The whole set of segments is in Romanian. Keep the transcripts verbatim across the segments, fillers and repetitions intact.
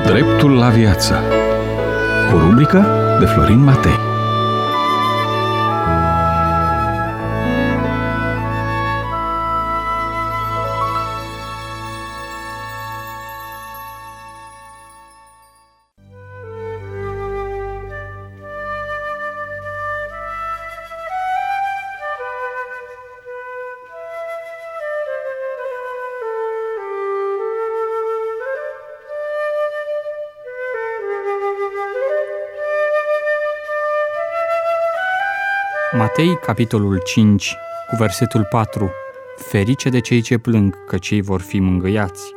Dreptul la viață. O rubrică de Florin Matei. Matei, capitolul cinci, cu versetul patru. Ferice de cei ce plâng, că cei vor fi mângâiați.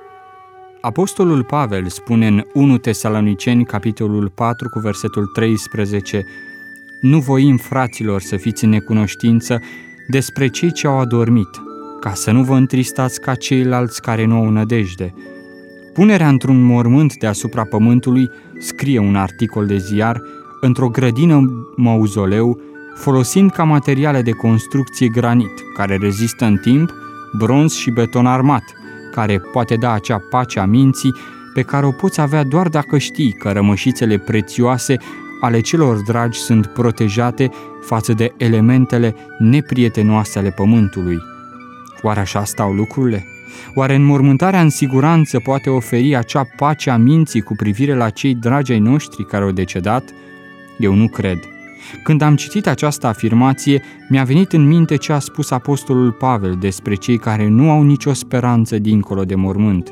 Apostolul Pavel spune în unu Tesaloniceni, capitolul patru, cu versetul treisprezece: Nu voim, fraților, să fiți în necunoștință despre cei ce au adormit, ca să nu vă întristați ca ceilalți care nu au nădejde. Punerea într-un mormânt deasupra pământului, scrie un articol de ziar, într-o grădină mauzoleu, folosind ca materiale de construcție granit, care rezistă în timp, bronz și beton armat, care poate da acea pace a minții pe care o poți avea doar dacă știi că rămășițele prețioase ale celor dragi sunt protejate față de elementele neprietenoase ale pământului. Oare așa stau lucrurile? Oare înmormântarea în siguranță poate oferi acea pace a minții cu privire la cei dragi ai noștri care au decedat? Eu nu cred. Când am citit această afirmație, mi-a venit în minte ce a spus apostolul Pavel despre cei care nu au nicio speranță dincolo de mormânt.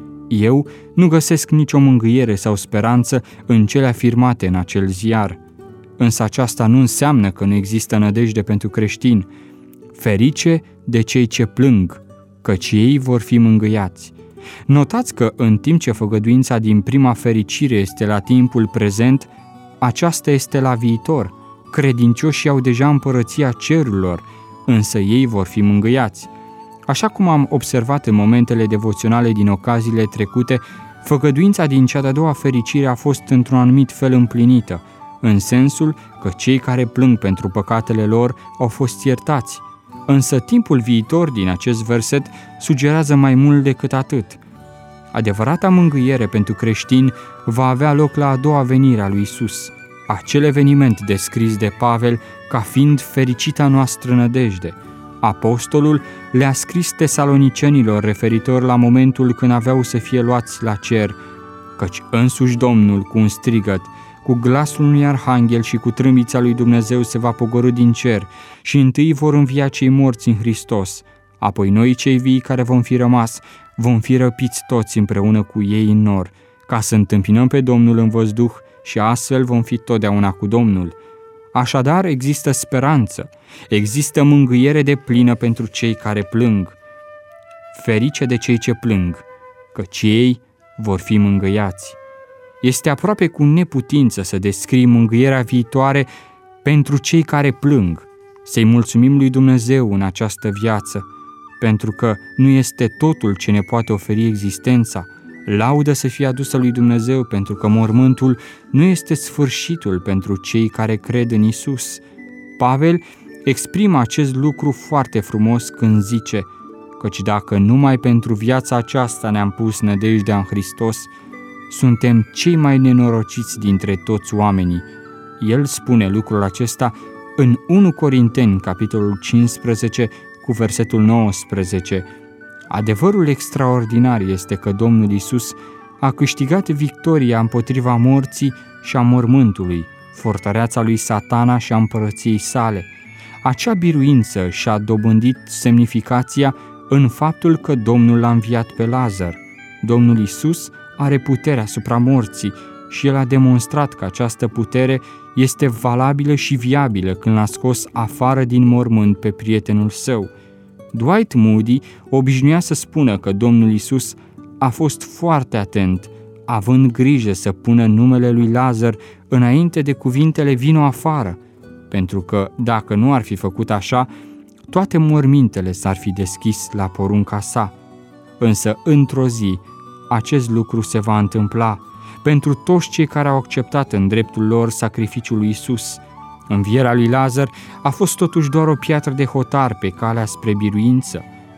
Eu nu găsesc nicio mângâiere sau speranță în cele afirmate în acel ziar. Însă aceasta nu înseamnă că nu există nădejde pentru creștini. Ferice de cei ce plâng, căci ei vor fi mângâiați. Notați că în timp ce făgăduința din prima fericire este la timpul prezent, aceasta este la viitor. Credincioșii au deja împărăția cerurilor, însă ei vor fi mângâiați. Așa cum am observat în momentele devoționale din ocaziile trecute, făgăduința din cea de-a doua fericire a fost într-un anumit fel împlinită, în sensul că cei care plâng pentru păcatele lor au fost iertați. Însă timpul viitor din acest verset sugerează mai mult decât atât. Adevărata mângâiere pentru creștini va avea loc la a doua venire a lui Isus, acel eveniment descris de Pavel ca fiind fericita noastră nădejde. Apostolul le-a scris tesalonicenilor referitor la momentul când aveau să fie luați la cer, căci însuși Domnul cu un strigăt, cu glasul unui arhanghel și cu trâmbița lui Dumnezeu se va pogorî din cer și întâi vor învia cei morți în Hristos, apoi noi cei vii care vom fi rămas vom fi răpiți toți împreună cu ei în nor, ca să întâmpinăm pe Domnul în văzduh și astfel vom fi totdeauna cu Domnul. Așadar, există speranță, există mângâiere deplină pentru cei care plâng. Ferice de cei ce plâng, căci ei vor fi mângâiați. Este aproape cu neputință să descrii mângâierea viitoare pentru cei care plâng. Să-i mulțumim lui Dumnezeu în această viață, pentru că nu este totul ce ne poate oferi existența. Laudă să fie adusă lui Dumnezeu, pentru că mormântul nu este sfârșitul pentru cei care cred în Isus. Pavel exprimă acest lucru foarte frumos când zice: căci dacă numai pentru viața aceasta ne-am pus nădejdea în Hristos, suntem cei mai nenorociți dintre toți oamenii. El spune lucrul acesta în unu Corinteni, capitolul cincisprezece, cu versetul nouăsprezece. Adevărul extraordinar este că Domnul Isus a câștigat victoria împotriva morții și a mormântului, fortăreața lui Satana și a împărăției sale. Acea biruință și-a dobândit semnificația în faptul că Domnul l-a înviat pe Lazar. Domnul Isus are puterea asupra morții și El a demonstrat că această putere este valabilă și viabilă când l-a scos afară din mormânt pe prietenul său. Dwight Moody obișnuia să spună că Domnul Isus a fost foarte atent, având grijă să pună numele lui Lazar înainte de cuvintele vino afară, pentru că, dacă nu ar fi făcut așa, toate mormintele s-ar fi deschis la porunca sa. Însă, într-o zi, acest lucru se va întâmpla pentru toți cei care au acceptat în dreptul lor sacrificiul lui Isus. Învierea lui Lazar a fost totuși doar o piatră de hotar pe calea spre biruință.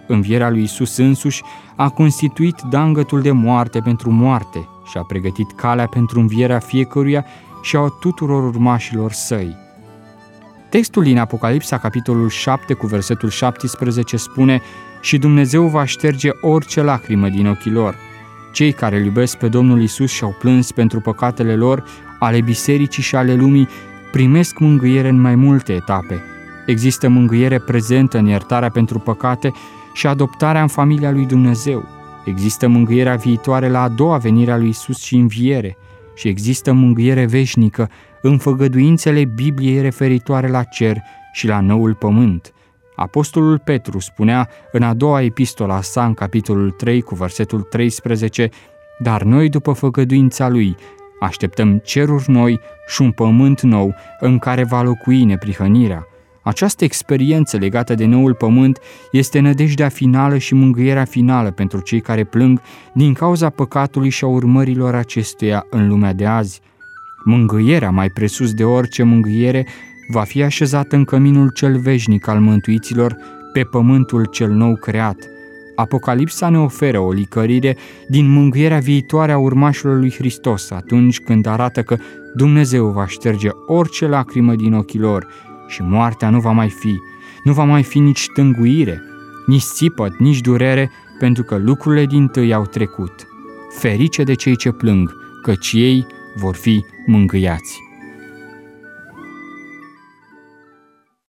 Învierea lui Iisus însuși a constituit dangătul de moarte pentru moarte și a pregătit calea pentru învierea fiecăruia și a tuturor urmașilor săi. Textul din Apocalipsa, capitolul șapte, cu versetul șaptesprezece, spune: și Dumnezeu va șterge orice lacrimă din ochii lor. Cei care îl iubesc pe Domnul Iisus și au plâns pentru păcatele lor, ale bisericii și ale lumii, primesc mângâiere în mai multe etape. Există mângâiere prezentă în iertarea pentru păcate și adoptarea în familia lui Dumnezeu. Există mângâierea viitoare la a doua venire a lui Iisus și înviere. Și există mângâiere veșnică în făgăduințele Bibliei referitoare la cer și la noul pământ. Apostolul Petru spunea în a doua epistola sa, în capitolul trei, cu versetul treisprezece: dar noi, după făgăduința lui, așteptăm ceruri noi și un pământ nou în care va locui neprihănirea. Această experiență legată de noul pământ este nădejdea finală și mângâierea finală pentru cei care plâng din cauza păcatului și a urmărilor acestuia în lumea de azi. Mângâierea, mai presus de orice mângâiere, va fi așezată în căminul cel veșnic al mântuiților, pe pământul cel nou creat. Apocalipsa ne oferă o licărire din mângâierea viitoare a urmașilor lui Hristos, atunci când arată că Dumnezeu va șterge orice lacrimă din ochii lor și moartea nu va mai fi, nu va mai fi nici tânguire, nici țipăt, nici durere, pentru că lucrurile dintâi au trecut. Ferice de cei ce plâng, căci ei vor fi mângâiați.